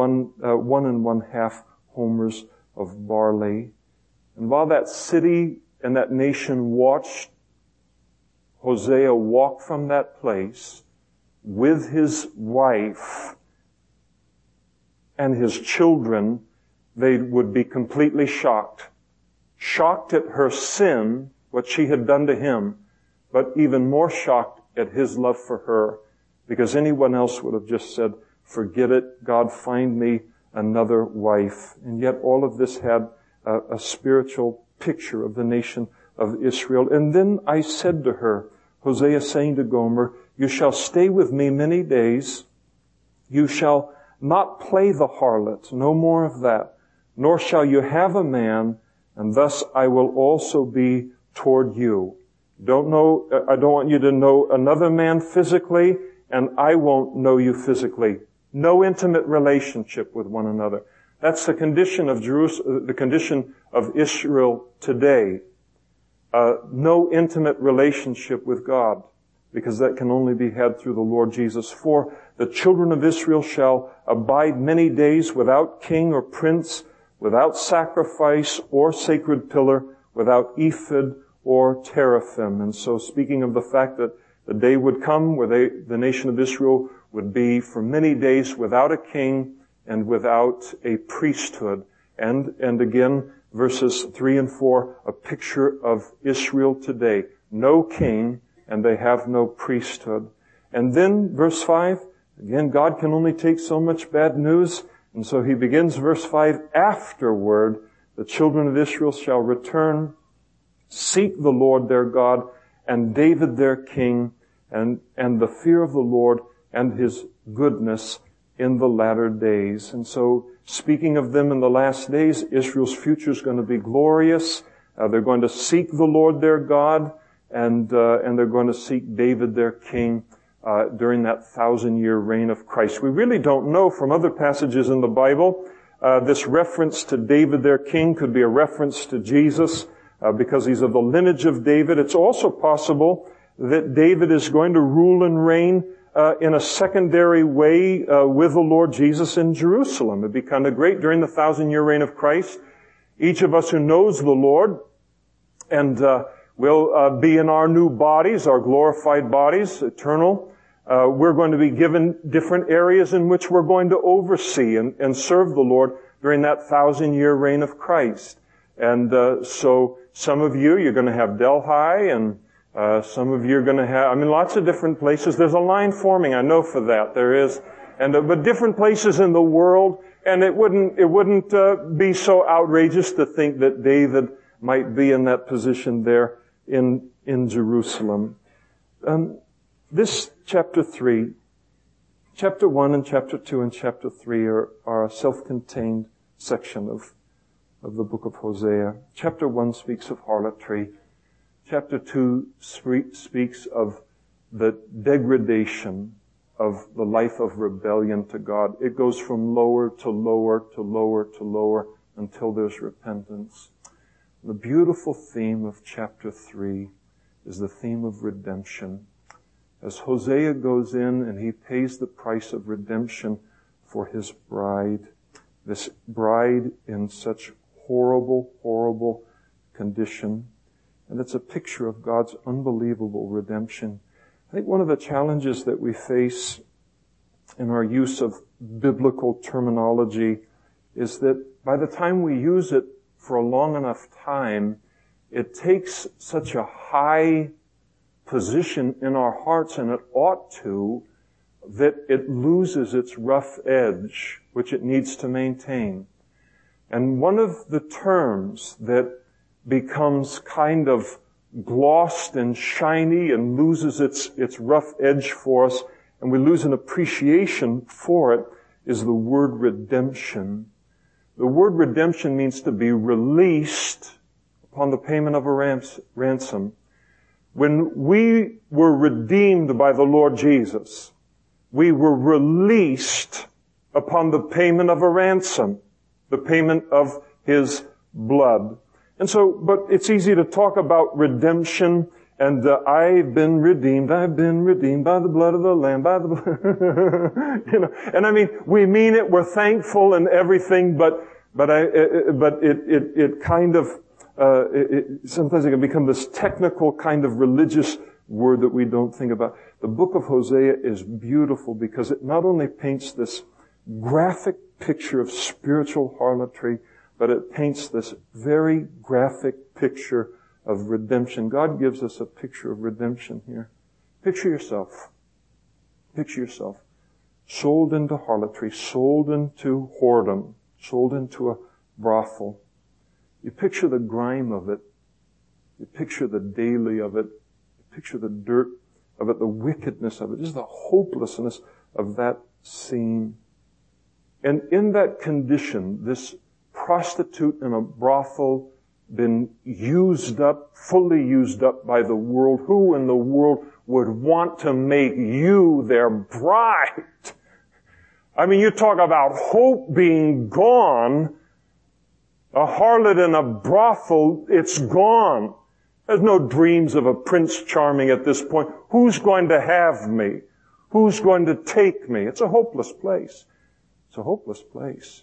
Speaker 2: 1.5 homers of barley. And while that city and that nation watched Hosea walk from that place with his wife and his children, they would be completely shocked. Shocked at her sin, what she had done to him, but even more shocked at his love for her, because anyone else would have just said, forget it, God, find me another wife. And yet all of this had a spiritual picture of the nation of Israel. And then I said to her, Hosea saying to Gomer, you shall stay with me many days. You shall not play the harlot, no more of that. Nor shall you have a man, and thus I will also be toward you. I don't want you to know another man physically, and I won't know you physically. No intimate relationship with one another. That's the condition of Jerusalem, the condition of Israel today. No intimate relationship with God, because that can only be had through the Lord Jesus. For the children of Israel shall abide many days without king or prince, without sacrifice or sacred pillar, without ephod or teraphim. And so speaking of the fact that the day would come where the nation of Israel would be for many days without a king and without a priesthood. And again, verses 3 and 4, a picture of Israel today. No king, and they have no priesthood. And then verse 5, again, God can only take so much bad news. And so he begins verse 5, afterward, the children of Israel shall return, seek the Lord their God, and David their king, and the fear of the Lord and his goodness in the latter days. And so, speaking of them in the last days, Israel's future is going to be glorious. They're going to seek the Lord their God, and they're going to seek David their king during that 1,000-year reign of Christ. We really don't know from other passages in the Bible. This reference to David their king could be a reference to Jesus because he's of the lineage of David. It's also possible that David is going to rule and reign in a secondary way with the Lord Jesus in Jerusalem. It'd be kind of great during the 1,000-year reign of Christ. Each of us who knows the Lord and will be in our new bodies, our glorified bodies, eternal,
Speaker 1: We're going to be given different areas in which we're going to oversee and serve the Lord during that 1,000-year reign of Christ. And so some of you, you're going to have Delhi, and some of you are going to have, lots of different places. There's a line forming, I know for that. There is. And but different places in the world, and it wouldn't be so outrageous to think that David might be in that position there in Jerusalem. This chapter 3, chapter 1 and chapter 2 and chapter 3 are a self-contained section of the book of Hosea. Chapter 1 speaks of harlotry. Chapter 2 speaks of the degradation of the life of rebellion to God. It goes from lower to lower to lower to lower until there's repentance. The beautiful theme of chapter 3 is the theme of redemption. As Hosea goes in and he pays the price of redemption for his bride, this bride in such horrible, horrible condition. And it's a picture of God's unbelievable redemption. I think one of the challenges that we face in our use of biblical terminology is that by the time we use it for a long enough time, it takes such a high position in our hearts, and it ought to, that it loses its rough edge, which it needs to maintain. And one of the terms that becomes kind of glossed and shiny and loses its rough edge for us, and we lose an appreciation for it, is the word redemption. The word redemption means to be released upon the payment of a ransom. When we were redeemed by the Lord Jesus, we were released upon the payment of a ransom, the payment of His blood. And so, but it's easy to talk about redemption, and I've been redeemed by the blood of the Lamb, by the and we mean it, we're thankful and everything, but it kind of, sometimes it can become this technical kind of religious word that we don't think about. The book of Hosea is beautiful because it not only paints this graphic picture of spiritual harlotry, but it paints this very graphic picture of redemption. God gives us a picture of redemption here. Picture yourself. Picture yourself. Sold into harlotry, sold into whoredom, sold into a brothel. You picture the grime of it. You picture the daily of it. You picture the dirt of it, the wickedness of it, just the hopelessness of that scene. And in that condition, this prostitute in a brothel, been used up, fully used up by the world. Who in the world would want to make you their bride? You talk about hope being gone. A harlot in a brothel, it's gone. There's no dreams of a Prince Charming at this point. Who's going to have me? Who's going to take me? It's a hopeless place. It's a hopeless place.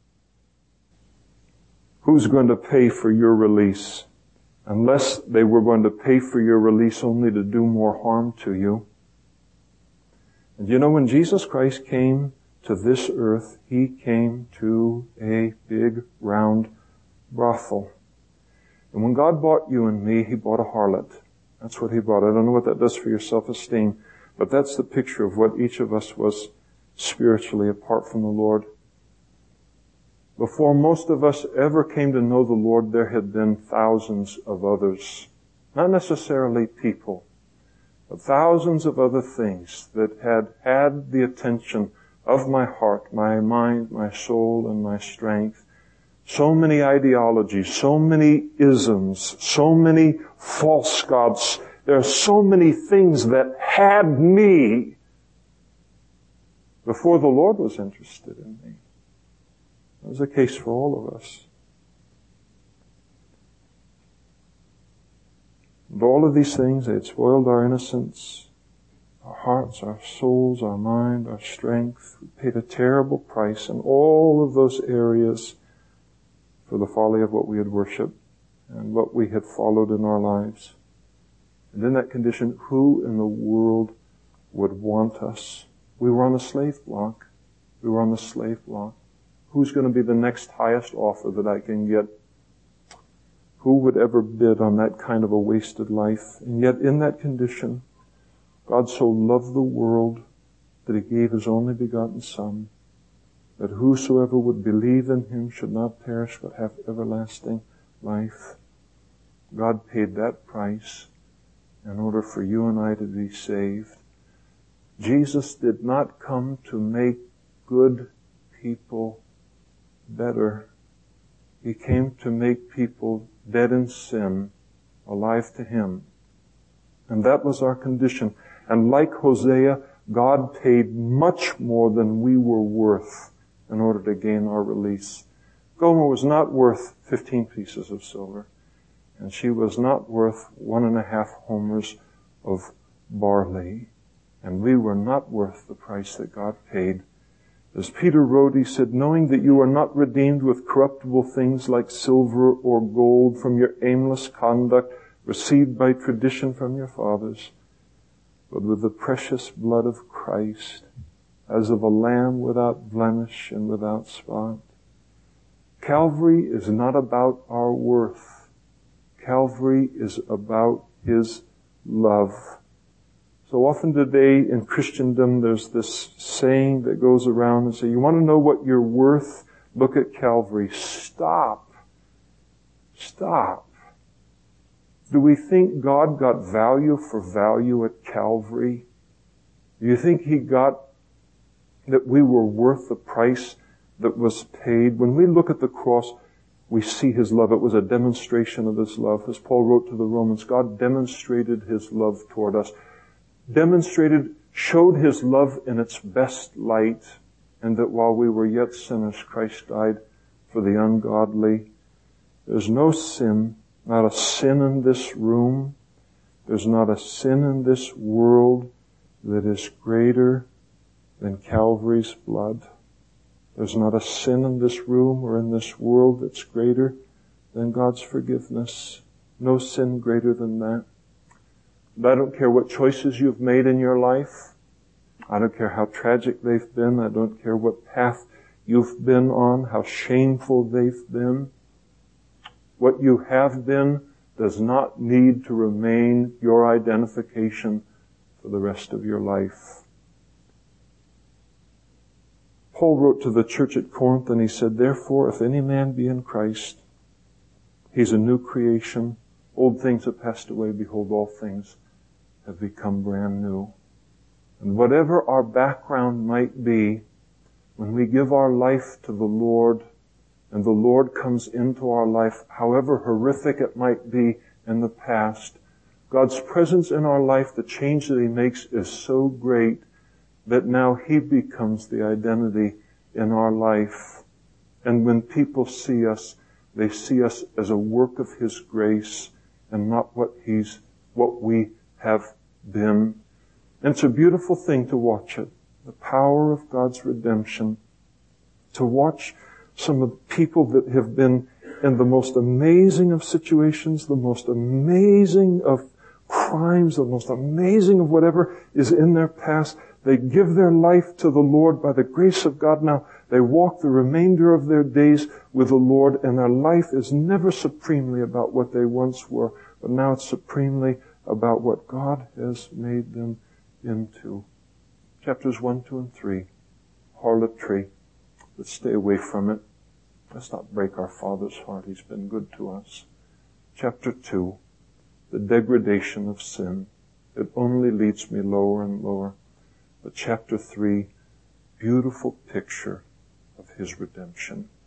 Speaker 1: Who's going to pay for your release? Unless they were going to pay for your release only to do more harm to you. And when Jesus Christ came to this earth, He came to a big, round brothel. And when God bought you and me, He bought a harlot. That's what He bought. I don't know what that does for your self-esteem, but that's the picture of what each of us was spiritually apart from the Lord. Before most of us ever came to know the Lord, there had been thousands of others. Not necessarily people, but thousands of other things that had had the attention of my heart, my mind, my soul, and my strength. So many ideologies, so many isms, so many false gods. There are so many things that had me before the Lord was interested in me. That was the case for all of us. And all of these things, they had spoiled our innocence, our hearts, our souls, our mind, our strength. We paid a terrible price in all of those areas for the folly of what we had worshipped and what we had followed in our lives. And in that condition, who in the world
Speaker 2: would want us. We were on the slave block. We were on the slave block. Who's going to be the next highest offer that I can get? Who would ever bid on that kind of a wasted life? And yet in that condition, God so loved the world that He gave His only begotten Son, that whosoever would believe in Him should not perish but have everlasting life. God paid that price in order for you and I to be saved. Jesus did not come to make good people better. He came to make people dead in sin alive to Him. And that was our condition. And like Hosea, God paid much more than we were worth in order to gain our release. Gomer was not worth 15 pieces of silver, and she was not worth 1.5 homers of barley, and we were not worth the price that God paid. As Peter wrote, he said, knowing that you are not redeemed with corruptible things like silver or gold from your aimless conduct received by tradition from your fathers, but with the precious blood of Christ, as of a lamb without blemish and without spot. Calvary is not about our worth. Calvary is about His love. So often today in Christendom there's this saying that goes around and say, you want to know what you're worth? Look at Calvary. Stop. Stop. Do we think God got value for value at Calvary? Do you think He got that we were worth the price that was paid? When we look at the cross, we see His love. It was a demonstration of His love. As Paul wrote to the Romans, God demonstrated His love toward us. Showed His love in its best light, and that while we were yet sinners, Christ died for the ungodly. There's no sin, not a sin in this room. There's not a sin in this world that is greater than Calvary's blood. There's not a sin in this room or in this world that's greater than God's forgiveness. No sin greater than that. But I don't care what choices you've made in your life. I don't care how tragic they've been. I don't care what path you've been on, how shameful they've been. What you have been does not need to remain your identification for the rest of your life. Paul wrote to the church at Corinth and he said, therefore, if any man be in Christ, he's a new creation. Old things have passed away. Behold, all things have become brand new. And whatever our background might be, when we give our life to the Lord and the Lord comes into our life, however horrific it might be in the past, God's presence in our life, the change that He makes is so great that now He becomes the identity in our life. And when people see us, they see us as a work of His grace and not what we have been. And it's a beautiful thing to watch it. The power of God's redemption. To watch some of the people that have been in the most amazing of situations, the most amazing of crimes, the most amazing of whatever is in their past. They give their life to the Lord by the grace of God. Now they walk the remainder of their days with the Lord, and their life is never supremely about what they once were, but now it's supremely about what God has made them into. Chapters 1, 2, and 3. Harlotry. Let's stay away from it. Let's not break our Father's heart. He's been good to us. Chapter 2. The degradation of sin. It only leads me lower and lower. But chapter 3, beautiful picture of His redemption.